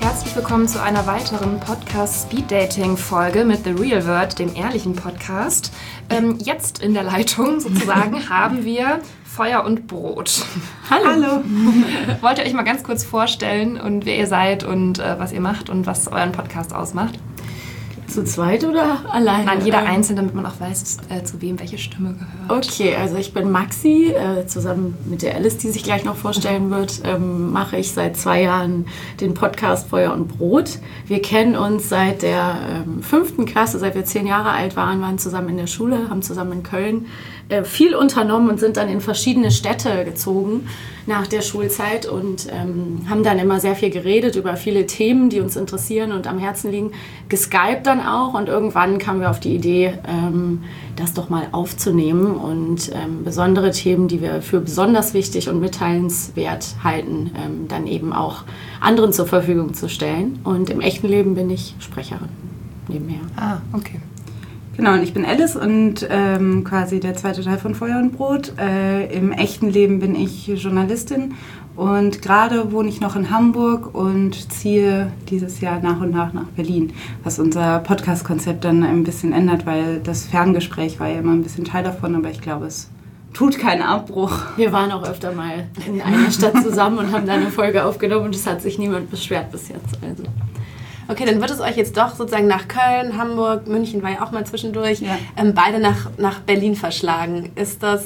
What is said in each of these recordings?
Herzlich willkommen zu einer weiteren Podcast-Speed-Dating-Folge mit The Real Word, dem ehrlichen Podcast. Jetzt in der Leitung sozusagen haben wir Feuer und Brot. Hallo. Wollt ihr euch mal ganz kurz vorstellen und wer ihr seid und was ihr macht und was euren Podcast ausmacht? Zu zweit oder alleine? Nein, jeder einzeln, damit man auch weiß, zu wem welche Stimme gehört. Okay, also ich bin Maxi, zusammen mit der Alice, die sich gleich noch vorstellen wird, mache ich seit 2 Jahren den Podcast Feuer und Brot. Wir kennen uns seit der 5. Klasse, seit wir 10 Jahre alt waren zusammen in der Schule, haben zusammen in Köln viel unternommen und sind dann in verschiedene Städte gezogen nach der Schulzeit und haben dann immer sehr viel geredet über viele Themen, die uns interessieren und am Herzen liegen. Geskypt dann auch und irgendwann kamen wir auf die Idee, das doch mal aufzunehmen und besondere Themen, die wir für besonders wichtig und mitteilenswert halten, dann eben auch anderen zur Verfügung zu stellen. Und im echten Leben bin ich Sprecherin nebenher. Ah, okay. Genau, und ich bin Alice und quasi der zweite Teil von Feuer und Brot. Im echten Leben bin ich Journalistin und gerade wohne ich noch in Hamburg und ziehe dieses Jahr nach und nach Berlin, was unser Podcast-Konzept dann ein bisschen ändert, weil das Ferngespräch war ja immer ein bisschen Teil davon, aber ich glaube, es tut keinen Abbruch. Wir waren auch öfter mal in einer Stadt zusammen und haben da eine Folge aufgenommen und es hat sich niemand beschwert bis jetzt. Also. Okay, dann wird es euch jetzt doch sozusagen nach Köln, Hamburg, München war ja auch mal zwischendurch, beide nach Berlin verschlagen. Ist das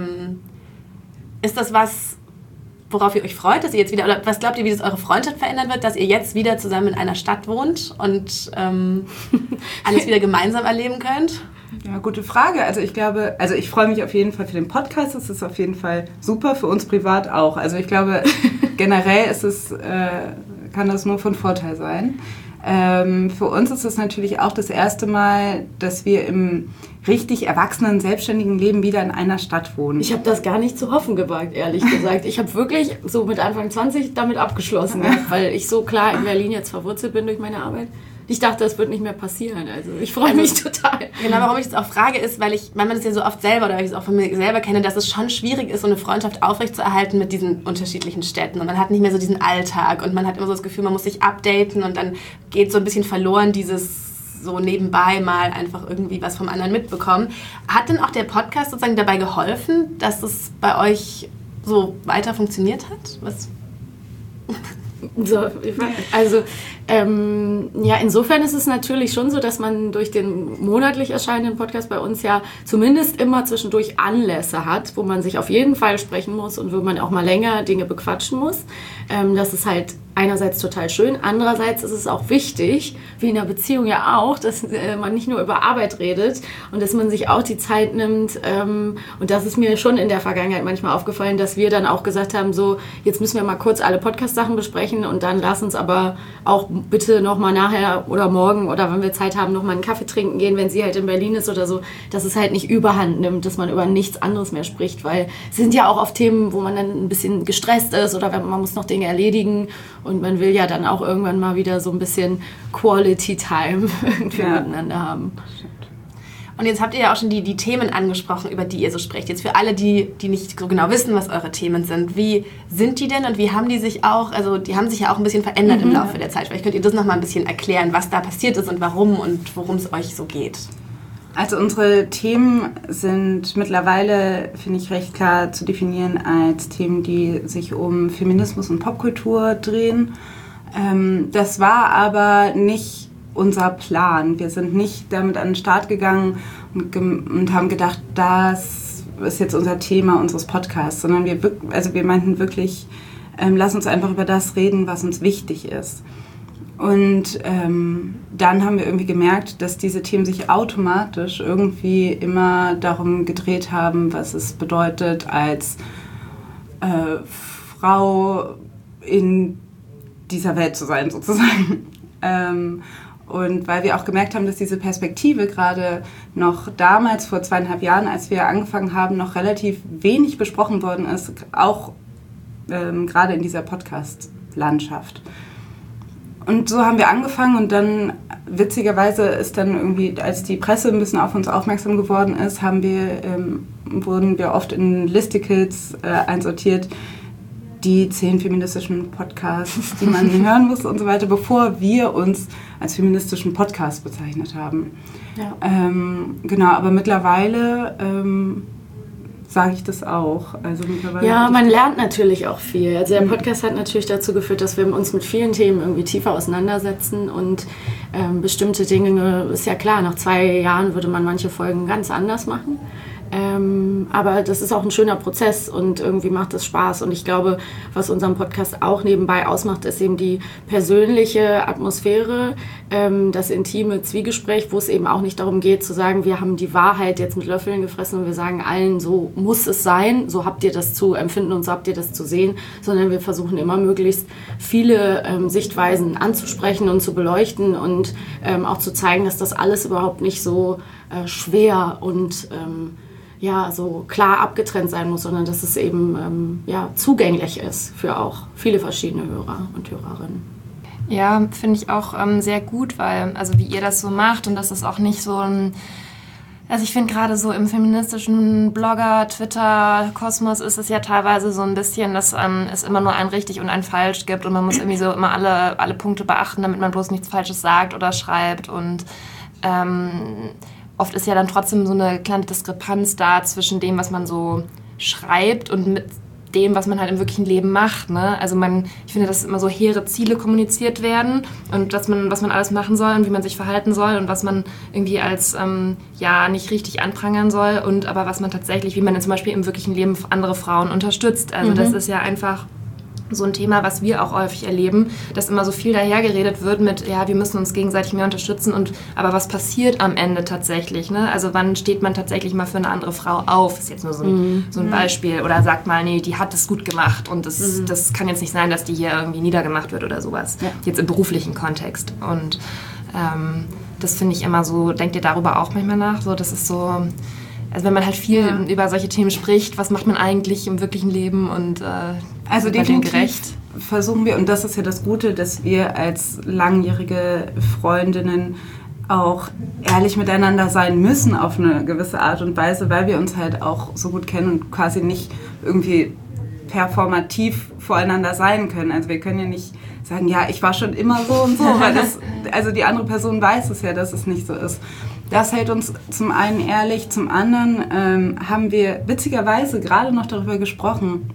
was, worauf ihr euch freut, dass ihr jetzt wieder, oder was glaubt ihr, wie das eure Freundschaft verändern wird, dass ihr jetzt wieder zusammen in einer Stadt wohnt und alles wieder gemeinsam erleben könnt? Ja, gute Frage. Also ich freue mich auf jeden Fall für den Podcast. Das ist auf jeden Fall super, für uns privat auch. Also ich glaube, generell kann das nur von Vorteil sein. Für uns ist es natürlich auch das erste Mal, dass wir im richtig erwachsenen, selbstständigen Leben wieder in einer Stadt wohnen. Ich habe das gar nicht zu hoffen gewagt, ehrlich gesagt. Ich habe wirklich so mit Anfang 20 damit abgeschlossen, weil ich so klar in Berlin jetzt verwurzelt bin durch meine Arbeit. Ich dachte, das wird nicht mehr passieren. Also ich freue mich total. Genau, warum ich das auch frage, ist, weil man das ja so oft selber, oder weil ich es auch von mir selber kenne, dass es schon schwierig ist, so eine Freundschaft aufrechtzuerhalten mit diesen unterschiedlichen Städten. Und man hat nicht mehr so diesen Alltag und man hat immer so das Gefühl, man muss sich updaten und dann geht so ein bisschen verloren dieses so nebenbei mal einfach irgendwie was vom anderen mitbekommen. Hat denn auch der Podcast sozusagen dabei geholfen, dass es bei euch so weiter funktioniert hat? Was? So, also insofern ist es natürlich schon so, dass man durch den monatlich erscheinenden Podcast bei uns ja zumindest immer zwischendurch Anlässe hat, wo man sich auf jeden Fall sprechen muss und wo man auch mal länger Dinge bequatschen muss. Das ist halt einerseits total schön, andererseits ist es auch wichtig, wie in einer Beziehung ja auch, dass man nicht nur über Arbeit redet und dass man sich auch die Zeit nimmt. Und das ist mir schon in der Vergangenheit manchmal aufgefallen, dass wir dann auch gesagt haben, so jetzt müssen wir mal kurz alle Podcast-Sachen besprechen und dann lass uns aber auch bitte nochmal nachher oder morgen oder wenn wir Zeit haben, nochmal einen Kaffee trinken gehen, wenn sie halt in Berlin ist oder so, dass es halt nicht überhand nimmt, dass man über nichts anderes mehr spricht, weil es sind ja auch oft Themen, wo man dann ein bisschen gestresst ist oder man muss noch Dinge erledigen und man will ja dann auch irgendwann mal wieder so ein bisschen Quality Time irgendwie miteinander haben. Und jetzt habt ihr ja auch schon die Themen angesprochen, über die ihr so sprecht. Jetzt für alle, die nicht so genau wissen, was eure Themen sind. Wie sind die denn und wie haben die sich auch, also die haben sich ja auch ein bisschen verändert im Laufe der Zeit. Vielleicht könnt ihr das nochmal ein bisschen erklären, was da passiert ist und warum und worum es euch so geht. Also unsere Themen sind mittlerweile, finde ich, recht klar zu definieren als Themen, die sich um Feminismus und Popkultur drehen. Das war aber nicht unser Plan. Wir sind nicht damit an den Start gegangen und haben gedacht, das ist jetzt unser Thema unseres Podcasts, sondern wir meinten wirklich, lass uns einfach über das reden, was uns wichtig ist. Und dann haben wir irgendwie gemerkt, dass diese Themen sich automatisch irgendwie immer darum gedreht haben, was es bedeutet, als Frau in dieser Welt zu sein, sozusagen. Und weil wir auch gemerkt haben, dass diese Perspektive gerade noch damals, vor 2,5 Jahren, als wir angefangen haben, noch relativ wenig besprochen worden ist, auch gerade in dieser Podcast-Landschaft. Und so haben wir angefangen und dann, witzigerweise, ist dann irgendwie, als die Presse ein bisschen auf uns aufmerksam geworden ist, wurden wir oft in Listicles einsortiert, die 10 feministischen Podcasts, die man hören muss und so weiter, bevor wir uns als feministischen Podcast bezeichnet haben. Ja. Genau, aber mittlerweile sage ich das auch. Also mittlerweile ja, man lernt natürlich auch viel. Also der Podcast hat natürlich dazu geführt, dass wir uns mit vielen Themen irgendwie tiefer auseinandersetzen und bestimmte Dinge, ist ja klar, nach 2 Jahren würde man manche Folgen ganz anders machen. Aber das ist auch ein schöner Prozess und irgendwie macht es Spaß. Und ich glaube, was unseren Podcast auch nebenbei ausmacht, ist eben die persönliche Atmosphäre, das intime Zwiegespräch, wo es eben auch nicht darum geht zu sagen, wir haben die Wahrheit jetzt mit Löffeln gefressen und wir sagen allen, so muss es sein, so habt ihr das zu empfinden und so habt ihr das zu sehen, sondern wir versuchen immer möglichst viele Sichtweisen anzusprechen und zu beleuchten und auch zu zeigen, dass das alles überhaupt nicht so schwer und so klar abgetrennt sein muss, sondern dass es eben zugänglich ist für auch viele verschiedene Hörer und Hörerinnen. Ja, finde ich auch sehr gut, weil, also wie ihr das so macht und dass es auch nicht so ein, also ich finde gerade so im feministischen Blogger, Twitter-Kosmos ist es ja teilweise so ein bisschen, dass es immer nur ein richtig und ein falsch gibt und man muss irgendwie so immer alle Punkte beachten, damit man bloß nichts Falsches sagt oder schreibt und oft ist ja dann trotzdem so eine kleine Diskrepanz da zwischen dem, was man so schreibt und mit dem, was man halt im wirklichen Leben macht. Ne? Also ich finde, dass immer so hehre Ziele kommuniziert werden und was man alles machen soll und wie man sich verhalten soll und was man irgendwie als nicht richtig anprangern soll und aber was man tatsächlich, wie man zum Beispiel im wirklichen Leben andere Frauen unterstützt. Also das ist ja einfach so ein Thema, was wir auch häufig erleben, dass immer so viel dahergeredet wird mit, ja, wir müssen uns gegenseitig mehr unterstützen aber was passiert am Ende tatsächlich, ne? Also wann steht man tatsächlich mal für eine andere Frau auf? Ist jetzt nur so ein Beispiel. Oder sagt mal, nee, die hat es gut gemacht und das kann jetzt nicht sein, dass die hier irgendwie niedergemacht wird oder sowas. Ja. Jetzt im beruflichen Kontext. Und das finde ich immer so, denkt ihr darüber auch manchmal nach? So, das ist so, also wenn man halt viel über solche Themen spricht, was macht man eigentlich im wirklichen Leben und also definitiv versuchen wir, und das ist ja das Gute, dass wir als langjährige Freundinnen auch ehrlich miteinander sein müssen auf eine gewisse Art und Weise, weil wir uns halt auch so gut kennen und quasi nicht irgendwie performativ voreinander sein können. Also wir können ja nicht sagen, ja, ich war schon immer so und so, weil also die andere Person weiß es ja, dass es nicht so ist. Das hält uns zum einen ehrlich, zum anderen haben wir witzigerweise gerade noch darüber gesprochen,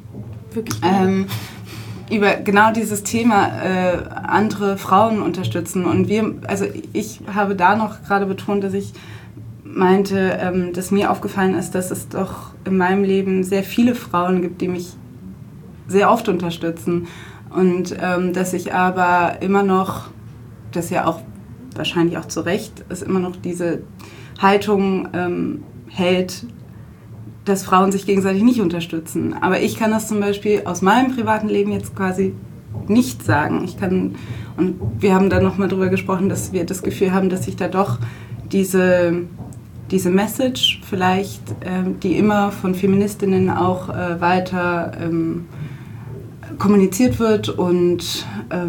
über genau dieses Thema andere Frauen unterstützen. Und ich habe da noch gerade betont, dass ich meinte, dass mir aufgefallen ist, dass es doch in meinem Leben sehr viele Frauen gibt, die mich sehr oft unterstützen. Und dass ich aber immer noch, das ja auch wahrscheinlich auch zu Recht, es immer noch diese Haltung hält, dass Frauen sich gegenseitig nicht unterstützen. Aber ich kann das zum Beispiel aus meinem privaten Leben jetzt quasi nicht sagen. Und wir haben da nochmal drüber gesprochen, dass wir das Gefühl haben, dass sich da doch diese Message vielleicht, die immer von Feministinnen auch weiter kommuniziert wird und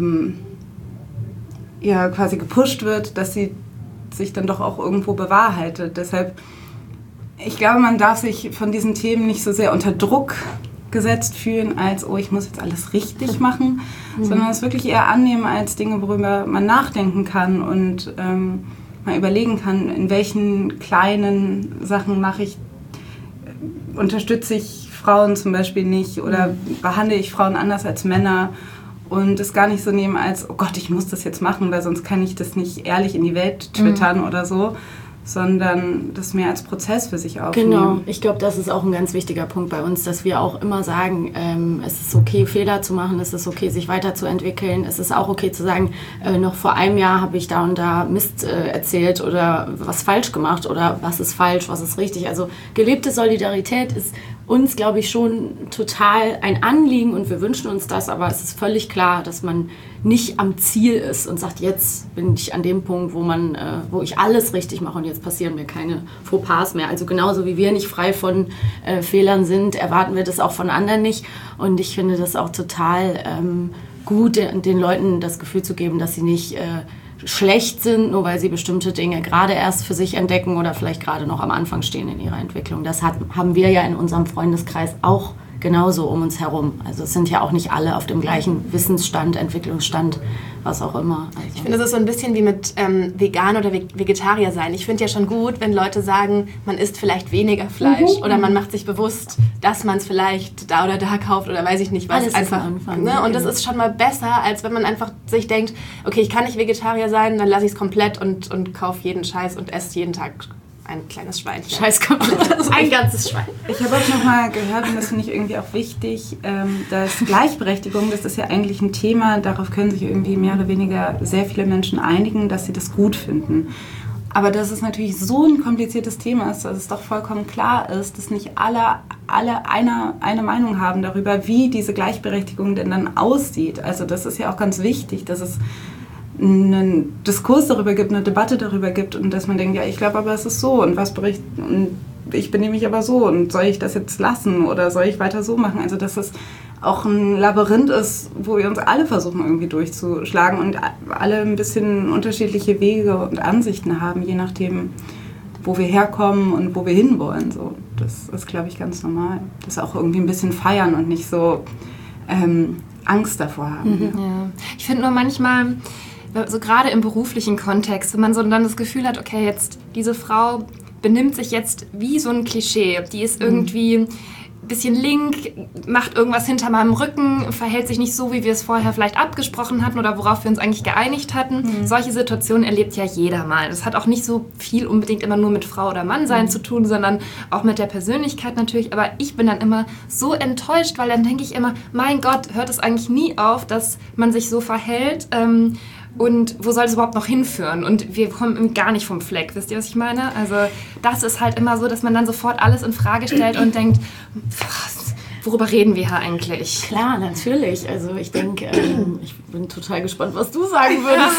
quasi gepusht wird, dass sie sich dann doch auch irgendwo bewahrheitet. Deshalb, ich glaube, man darf sich von diesen Themen nicht so sehr unter Druck gesetzt fühlen, als, ich muss jetzt alles richtig machen, sondern es wirklich eher annehmen als Dinge, worüber man nachdenken kann und mal überlegen kann, in welchen kleinen Sachen unterstütze ich Frauen zum Beispiel nicht oder behandle ich Frauen anders als Männer und es gar nicht so nehmen als, oh Gott, ich muss das jetzt machen, weil sonst kann ich das nicht ehrlich in die Welt twittern oder so, sondern das mehr als Prozess für sich aufnehmen. Genau, ich glaube, das ist auch ein ganz wichtiger Punkt bei uns, dass wir auch immer sagen, es ist okay, Fehler zu machen, es ist okay, sich weiterzuentwickeln, es ist auch okay zu sagen, noch vor einem Jahr habe ich da und da Mist erzählt oder was falsch gemacht oder was ist falsch, was ist richtig. Also gelebte Solidarität ist uns, glaube ich, schon total ein Anliegen und wir wünschen uns das, aber es ist völlig klar, dass man nicht am Ziel ist und sagt, jetzt bin ich an dem Punkt, wo ich alles richtig mache und jetzt passieren mir keine Fauxpas mehr. Also genauso wie wir nicht frei von Fehlern sind, erwarten wir das auch von anderen nicht. Und ich finde das auch total gut, den Leuten das Gefühl zu geben, dass sie nicht schlecht sind, nur weil sie bestimmte Dinge gerade erst für sich entdecken oder vielleicht gerade noch am Anfang stehen in ihrer Entwicklung. Das haben wir ja in unserem Freundeskreis auch genauso um uns herum. Also es sind ja auch nicht alle auf dem gleichen Wissensstand, Entwicklungsstand, was auch immer. Also ich finde, das ist so ein bisschen wie mit Vegan oder Vegetarier sein. Ich finde ja schon gut, wenn Leute sagen, man isst vielleicht weniger Fleisch oder man macht sich bewusst, dass man es vielleicht da oder da kauft oder weiß ich nicht was. Alles einfach, Anfang, ne? Und das genau. ist schon mal besser, als wenn man einfach sich denkt, okay, ich kann nicht Vegetarier sein, dann lasse ich es komplett und kaufe jeden Scheiß und esse jeden Tag ein kleines Schweinchen. Scheiß komplett. Ein ganzes Schwein. Ich habe auch nochmal gehört, und das finde ich irgendwie auch wichtig, dass Gleichberechtigung, das ist ja eigentlich ein Thema, darauf können sich irgendwie mehr oder weniger sehr viele Menschen einigen, dass sie das gut finden. Aber dass es natürlich so ein kompliziertes Thema ist, dass es doch vollkommen klar ist, dass nicht alle eine Meinung haben darüber, wie diese Gleichberechtigung denn dann aussieht. Also das ist ja auch ganz wichtig, dass es einen Diskurs darüber gibt, eine Debatte darüber gibt und dass man denkt, ja, ich glaube aber es ist so und ich benehme mich aber so und soll ich das jetzt lassen oder soll ich weiter so machen? Also dass es auch ein Labyrinth ist, wo wir uns alle versuchen irgendwie durchzuschlagen und alle ein bisschen unterschiedliche Wege und Ansichten haben, je nachdem, wo wir herkommen und wo wir hinwollen. So, das ist, glaube ich, ganz normal. Das auch irgendwie ein bisschen feiern und nicht so Angst davor haben. Ja. Ich finde nur manchmal, so gerade im beruflichen Kontext, wenn man so dann das Gefühl hat, okay, jetzt diese Frau benimmt sich jetzt wie so ein Klischee. Die ist irgendwie ein bisschen link, macht irgendwas hinter meinem Rücken, verhält sich nicht so, wie wir es vorher vielleicht abgesprochen hatten oder worauf wir uns eigentlich geeinigt hatten. Solche Situationen erlebt ja jeder mal. Das hat auch nicht so viel unbedingt immer nur mit Frau oder Mann sein zu tun, sondern auch mit der Persönlichkeit natürlich. Aber ich bin dann immer so enttäuscht, weil dann denke ich immer, mein Gott, hört es eigentlich nie auf, dass man sich so verhält. Und wo soll es überhaupt noch hinführen? Und wir kommen gar nicht vom Fleck, wisst ihr, was ich meine? Also das ist halt immer so, dass man dann sofort alles in Frage stellt und denkt, worüber reden wir hier eigentlich? Klar, natürlich. Also ich denke, ich bin total gespannt, was du sagen würdest.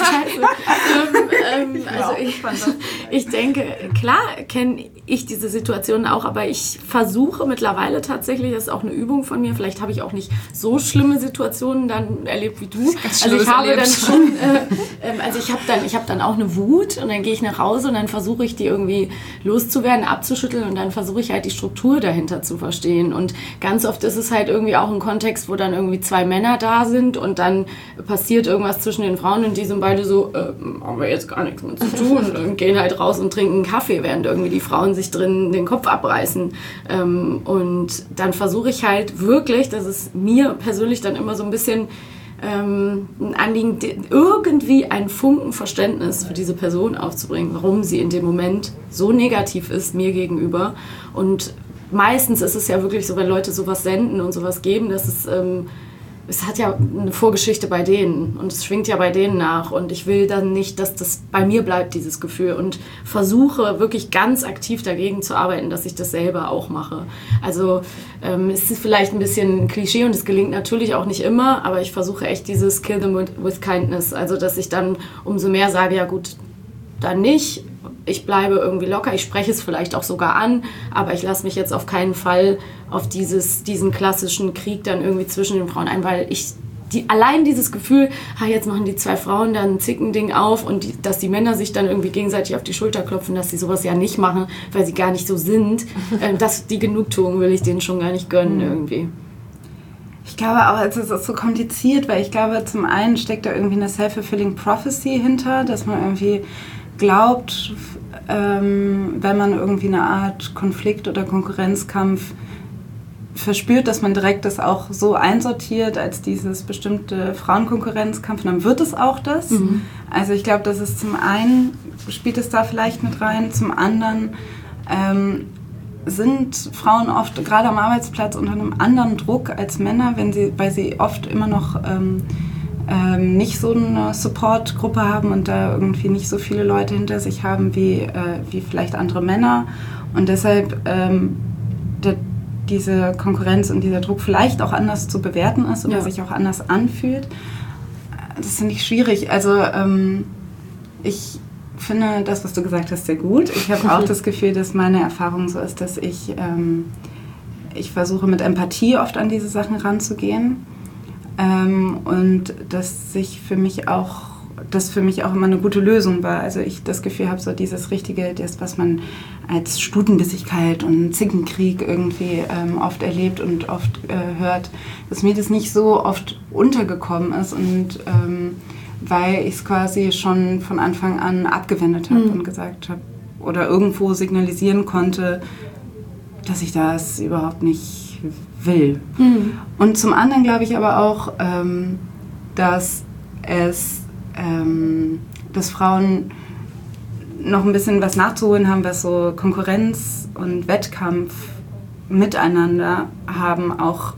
Ich denke, klar kenne ich diese Situation auch, aber ich versuche mittlerweile tatsächlich, das ist auch eine Übung von mir, vielleicht habe ich auch nicht so schlimme Situationen dann erlebt wie du. Also ich habe dann schon, ich habe dann auch eine Wut und dann gehe ich nach Hause und dann versuche ich die irgendwie loszuwerden, abzuschütteln und dann versuche ich halt die Struktur dahinter zu verstehen. Und ganz oft ist es halt irgendwie auch ein Kontext, wo dann irgendwie zwei Männer da sind und dann passiert irgendwas zwischen den Frauen und die sind beide so, haben wir jetzt gar nichts mehr zu tun und gehen halt raus und trinken einen Kaffee, während irgendwie die Frauen sich drin den Kopf abreißen. Und dann versuche ich halt wirklich, das ist mir persönlich dann immer so ein bisschen ein Anliegen, irgendwie ein Funken Verständnis für diese Person aufzubringen, warum sie in dem Moment so negativ ist mir gegenüber. Und meistens ist es ja wirklich so, wenn Leute sowas senden und sowas geben, dass es hat ja eine Vorgeschichte bei denen und es schwingt ja bei denen nach und ich will dann nicht, dass das bei mir bleibt, dieses Gefühl, und versuche wirklich ganz aktiv dagegen zu arbeiten, dass ich das selber auch mache. Also es ist vielleicht ein bisschen ein Klischee und es gelingt natürlich auch nicht immer, aber ich versuche echt dieses Kill them with kindness, also dass ich dann umso mehr sage, ja gut, dann nicht, ich bleibe irgendwie locker, ich spreche es vielleicht auch sogar an, aber ich lasse mich jetzt auf keinen Fall auf diesen klassischen Krieg dann irgendwie zwischen den Frauen ein, weil allein dieses Gefühl, jetzt machen die zwei Frauen dann ein Zickending auf und dass die Männer sich dann irgendwie gegenseitig auf die Schulter klopfen, dass sie sowas ja nicht machen, weil sie gar nicht so sind, die Genugtuung will ich denen schon gar nicht gönnen irgendwie. Ich glaube auch, es ist so kompliziert, weil ich glaube, zum einen steckt da irgendwie eine self-fulfilling prophecy hinter, dass man irgendwie glaubt, wenn man irgendwie eine Art Konflikt oder Konkurrenzkampf verspürt, dass man direkt das auch so einsortiert als dieses bestimmte Frauenkonkurrenzkampf, dann wird es auch das. Also ich glaube, das ist zum einen, spielt es da vielleicht mit rein, zum anderen sind Frauen oft gerade am Arbeitsplatz unter einem anderen Druck als Männer, weil sie oft immer noch nicht so eine Support-Gruppe haben und da irgendwie nicht so viele Leute hinter sich haben wie vielleicht andere Männer und deshalb diese Konkurrenz und dieser Druck vielleicht auch anders zu bewerten ist oder sich auch anders anfühlt. Das finde ich schwierig. Also ich finde das, was du gesagt hast, sehr gut. Ich habe auch das Gefühl, dass meine Erfahrung so ist, dass ich versuche mit Empathie oft an diese Sachen ranzugehen. Und dass sich für mich auch das für mich auch immer eine gute Lösung war. Also ich das Gefühl habe, so dieses Richtige, das, was man als Stutenbissigkeit und Zickenkrieg irgendwie oft erlebt und oft hört, dass mir das nicht so oft untergekommen ist und weil ich es quasi schon von Anfang an abgewendet habe und gesagt habe oder irgendwo signalisieren konnte, dass ich das überhaupt nicht will. Und zum anderen glaube ich aber auch, dass Frauen noch ein bisschen was nachzuholen haben, was so Konkurrenz und Wettkampf miteinander haben, auch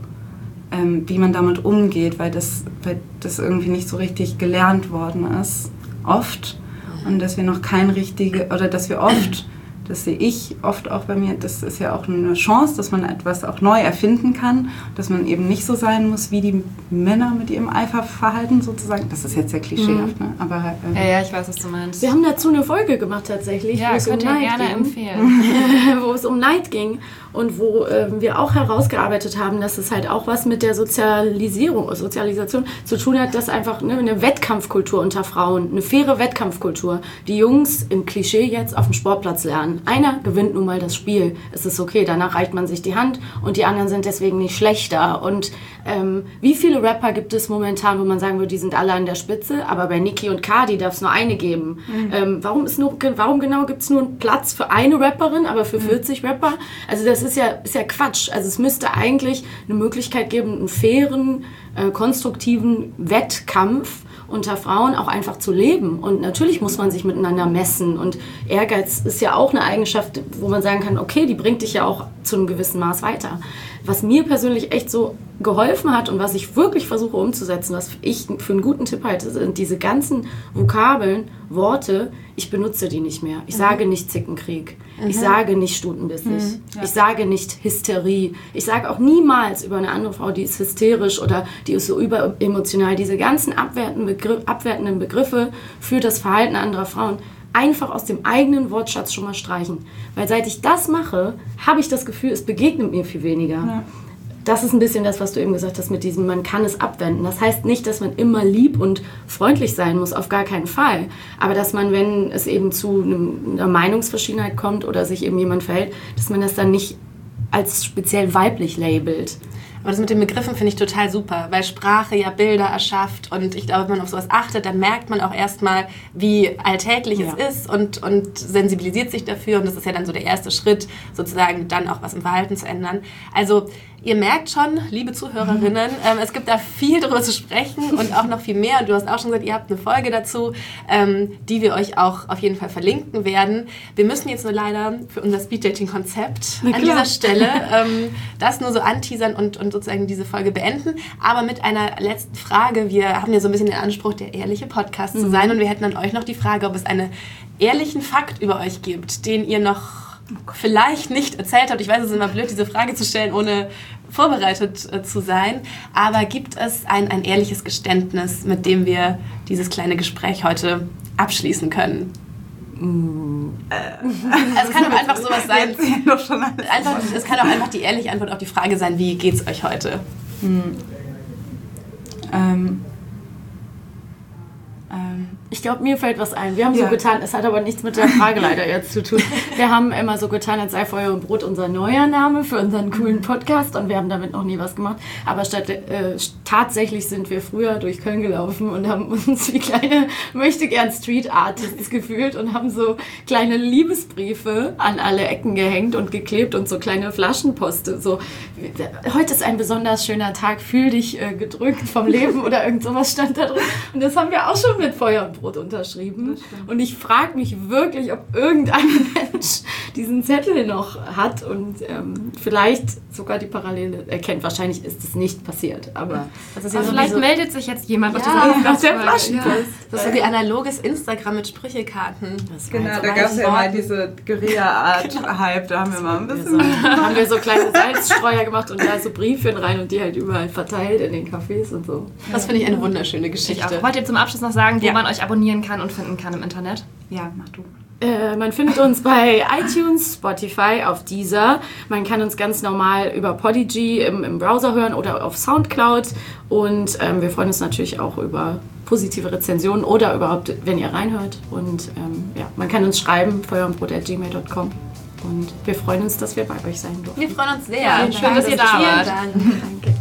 wie man damit umgeht, weil das irgendwie nicht so richtig gelernt worden ist, oft. Und dass wir noch kein richtige, oder dass wir oft, das sehe ich oft auch bei mir, das ist ja auch eine Chance, dass man etwas auch neu erfinden kann, dass man eben nicht so sein muss, wie die Männer mit ihrem Eiferverhalten sozusagen. Das ist jetzt sehr klischeehaft, ne? Aber, ja, ich weiß, was du meinst. Wir haben dazu eine Folge gemacht tatsächlich, ja, wo es um könnt ihr Neid gerne ging. empfehlen. Wo es um Neid ging und wo wir auch herausgearbeitet haben, dass es halt auch was mit der Sozialisation zu tun hat, dass einfach eine Wettkampfkultur unter Frauen, eine faire Wettkampfkultur, die Jungs im Klischee jetzt auf dem Sportplatz lernen. Einer gewinnt nun mal das Spiel. Es ist okay, danach reicht man sich die Hand und die anderen sind deswegen nicht schlechter. Und wie viele Rapper gibt es momentan, wo man sagen würde, die sind alle an der Spitze, aber bei Nicki und Cardi darf es nur eine geben. Warum genau gibt es nur einen Platz für eine Rapperin, aber für 40 Rapper? Also das ist ja Quatsch. Also es müsste eigentlich eine Möglichkeit geben, einen fairen, konstruktiven Wettkampf unter Frauen auch einfach zu leben. Und natürlich muss man sich miteinander messen. Und Ehrgeiz ist ja auch eine Eigenschaft, wo man sagen kann, okay, die bringt dich ja auch zu einem gewissen Maß weiter. Was mir persönlich echt so geholfen hat und was ich wirklich versuche umzusetzen, was ich für einen guten Tipp halte, sind diese ganzen Vokabeln, Worte, ich benutze die nicht mehr. Ich sage nicht Zickenkrieg. Ich sage nicht stutenbissig. Ich sage nicht Hysterie. Ich sage auch niemals über eine andere Frau, die ist hysterisch oder die ist so überemotional. Diese ganzen abwertenden Begriffe für das Verhalten anderer Frauen einfach aus dem eigenen Wortschatz schon mal streichen. Weil seit ich das mache, habe ich das Gefühl, es begegnet mir viel weniger. Ja. Das ist ein bisschen das, was du eben gesagt hast mit diesem, man kann es abwenden. Das heißt nicht, dass man immer lieb und freundlich sein muss, auf gar keinen Fall. Aber dass man, wenn es eben zu einer Meinungsverschiedenheit kommt oder sich eben jemand verhält, dass man das dann nicht als speziell weiblich labelt. Aber das mit den Begriffen finde ich total super, weil Sprache ja Bilder erschafft und ich glaube, wenn man auf sowas achtet, dann merkt man auch erstmal, wie alltäglich es ist und sensibilisiert sich dafür und das ist ja dann so der erste Schritt, sozusagen dann auch was im Verhalten zu ändern. Also ihr merkt schon, liebe Zuhörerinnen, es gibt da viel drüber zu sprechen und auch noch viel mehr. Und du hast auch schon gesagt, ihr habt eine Folge dazu, die wir euch auch auf jeden Fall verlinken werden. Wir müssen jetzt nur leider für unser Speed-Dating-Konzept an dieser Stelle das nur so anteasern und sozusagen diese Folge beenden. Aber mit einer letzten Frage. Wir haben ja so ein bisschen den Anspruch, der ehrliche Podcast zu sein. Und wir hätten an euch noch die Frage, ob es einen ehrlichen Fakt über euch gibt, den ihr noch vielleicht nicht erzählt habt. Ich weiß, es ist immer blöd, diese Frage zu stellen, ohne vorbereitet zu sein. Aber gibt es ein ehrliches Geständnis, mit dem wir dieses kleine Gespräch heute abschließen können? Also es kann auch einfach sowas sein. Es kann auch einfach die ehrliche Antwort auf die Frage sein, wie geht's euch heute? Ich glaube, mir fällt was ein. Wir haben so getan, es hat aber nichts mit der Frage leider jetzt zu tun. Wir haben immer so getan, als sei Feuer und Brot unser neuer Name für unseren coolen Podcast und wir haben damit noch nie was gemacht. Aber tatsächlich sind wir früher durch Köln gelaufen und haben uns wie kleine Möchtegern-Street-Artists gefühlt und haben so kleine Liebesbriefe an alle Ecken gehängt und geklebt und so kleine Flaschenposte. So, heute ist ein besonders schöner Tag, fühl dich gedrückt vom Leben oder irgend sowas stand da drin. Und das haben wir auch schon mit Feuer und Brot unterschrieben. Und ich frage mich wirklich, ob irgendein Mensch diesen Zettel noch hat und vielleicht sogar die Parallele erkennt. Wahrscheinlich ist es nicht passiert, aber das ist ja so vielleicht meldet sich jetzt jemand nach der Flaschenpost. Das ist so wie analoges Instagram mit Sprüchekarten. Genau, da gab es ja mal diese Guerilla-Art-Hype, da haben wir mal ein bisschen... haben wir so kleine Salzstreuer gemacht und da so Briefchen rein und die halt überall verteilt in den Cafés und so. Das finde ich eine wunderschöne Geschichte. Wollt ihr zum Abschluss noch sagen, wo man euch abonnieren kann und finden kann im Internet? Ja, mach du. Man findet uns bei iTunes, Spotify, auf Deezer. Man kann uns ganz normal über Podigy im Browser hören oder auf Soundcloud. Und wir freuen uns natürlich auch über positive Rezensionen oder überhaupt, wenn ihr reinhört. Und man kann uns schreiben, feuerundbrot@gmail.com. Und wir freuen uns, dass wir bei euch sein durften. Wir freuen uns sehr. Ja, schön, dass ihr da wart. Vielen Dank. Danke.